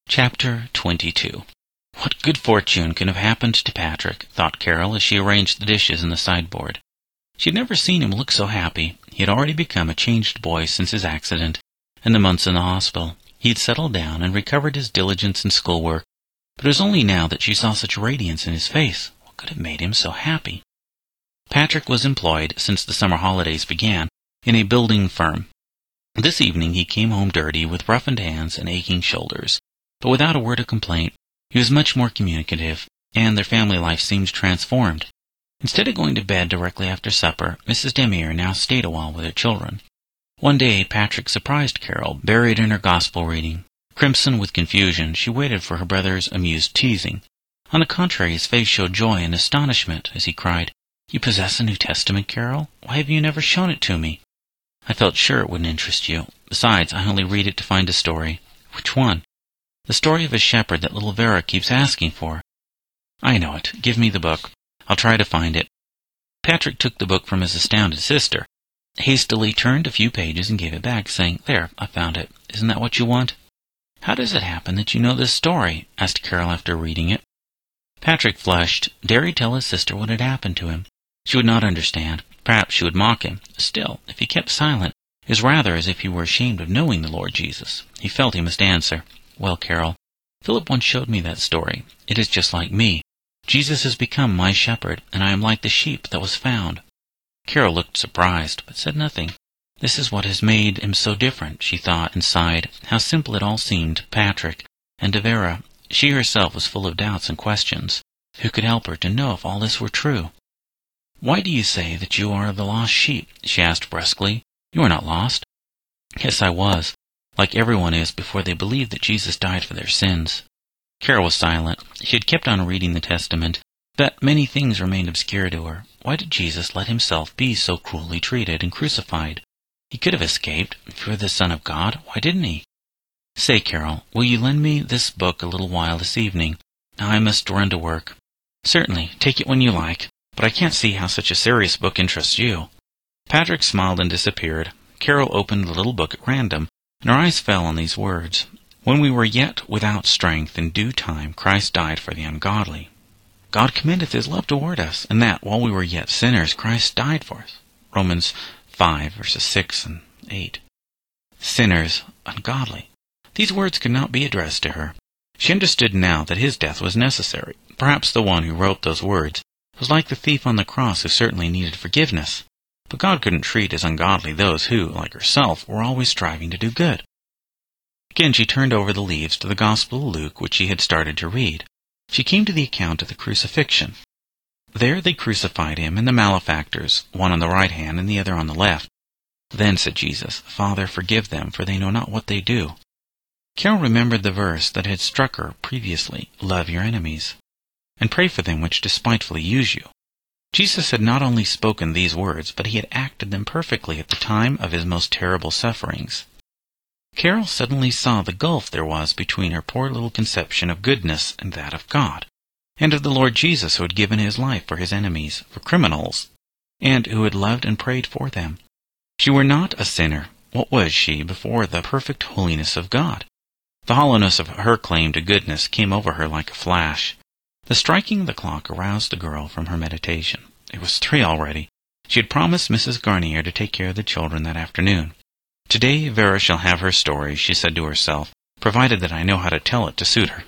Chapter 22. What good fortune can have happened to Patrick, thought Carol as she arranged the dishes in the sideboard. She had never seen him look so happy. He had already become a changed boy since his accident and the months in the hospital. He had settled down and recovered his diligence in schoolwork, but it was only now that she saw such radiance in his face. What could have made him so happy? Patrick was employed, since the summer holidays began, in a building firm. This evening he came home dirty, with roughened hands and aching shoulders. But without a word of complaint. He was much more communicative, and their family life seemed transformed. Instead of going to bed directly after supper, Mrs. Demire now stayed a while with her children. One day Patrick surprised Carol, buried in her gospel reading. Crimson with confusion, she waited for her brother's amused teasing. On the contrary, his face showed joy and astonishment as he cried, "You possess a New Testament, Carol? Why have you never shown it to me?" "I felt sure it wouldn't interest you. Besides, I only read it to find a story." "Which one?" "The story of a shepherd that little Vera keeps asking for." "I know it. Give me the book. I'll try to find it." Patrick took the book from his astounded sister, hastily turned a few pages and gave it back, saying, "There, I found it. Isn't that what you want?" "How does it happen that you know this story?" asked Carol after reading it. Patrick flushed. Dare he tell his sister what had happened to him? She would not understand. Perhaps she would mock him. Still, if he kept silent, it was rather as if he were ashamed of knowing the Lord Jesus. He felt he must answer. "Well, Carol, Philip once showed me that story. It is just like me. Jesus has become my shepherd, and I am like the sheep that was found." Carol looked surprised, but said nothing. This is what has made him so different, she thought, and sighed. How simple it all seemed to Patrick, and to Vera. She herself was full of doubts and questions. Who could help her to know if all this were true? "Why do you say that you are the lost sheep?" she asked brusquely. "You are not lost." "Yes, I was. Like everyone is before they believed that Jesus died for their sins." Carol was silent. She had kept on reading the Testament, but many things remained obscure to her. Why did Jesus let himself be so cruelly treated and crucified? He could have escaped. If he were the Son of God, why didn't he? "Say, Carol, will you lend me this book a little while this evening? Now I must run to work." "Certainly. Take it when you like. But I can't see how such a serious book interests you." Patrick smiled and disappeared. Carol opened the little book at random, and her eyes fell on these words. "When we were yet without strength, in due time Christ died for the ungodly. God commendeth his love toward us, and that, while we were yet sinners, Christ died for us." Romans 5, verses 6 and 8. Sinners, ungodly. These words could not be addressed to her. She understood now that his death was necessary. Perhaps the one who wrote those words was like the thief on the cross who certainly needed forgiveness. But God couldn't treat as ungodly those who, like herself, were always striving to do good. Again she turned over the leaves to the Gospel of Luke, which she had started to read. She came to the account of the crucifixion. "There they crucified him and the malefactors, one on the right hand and the other on the left. Then said Jesus, 'Father, forgive them, for they know not what they do.'" Carol remembered the verse that had struck her previously, "Love your enemies, and pray for them which despitefully use you." Jesus had not only spoken these words, but he had acted them perfectly at the time of his most terrible sufferings. Carol suddenly saw the gulf there was between her poor little conception of goodness and that of God, and of the Lord Jesus who had given his life for his enemies, for criminals, and who had loved and prayed for them. She were not a sinner. What was she before the perfect holiness of God? The hollowness of her claim to goodness came over her like a flash. The striking of the clock aroused the girl from her meditation. It was 3 already. She had promised Mrs. Garnier to take care of the children that afternoon. "Today Vera shall have her story," she said to herself, "provided that I know how to tell it to suit her."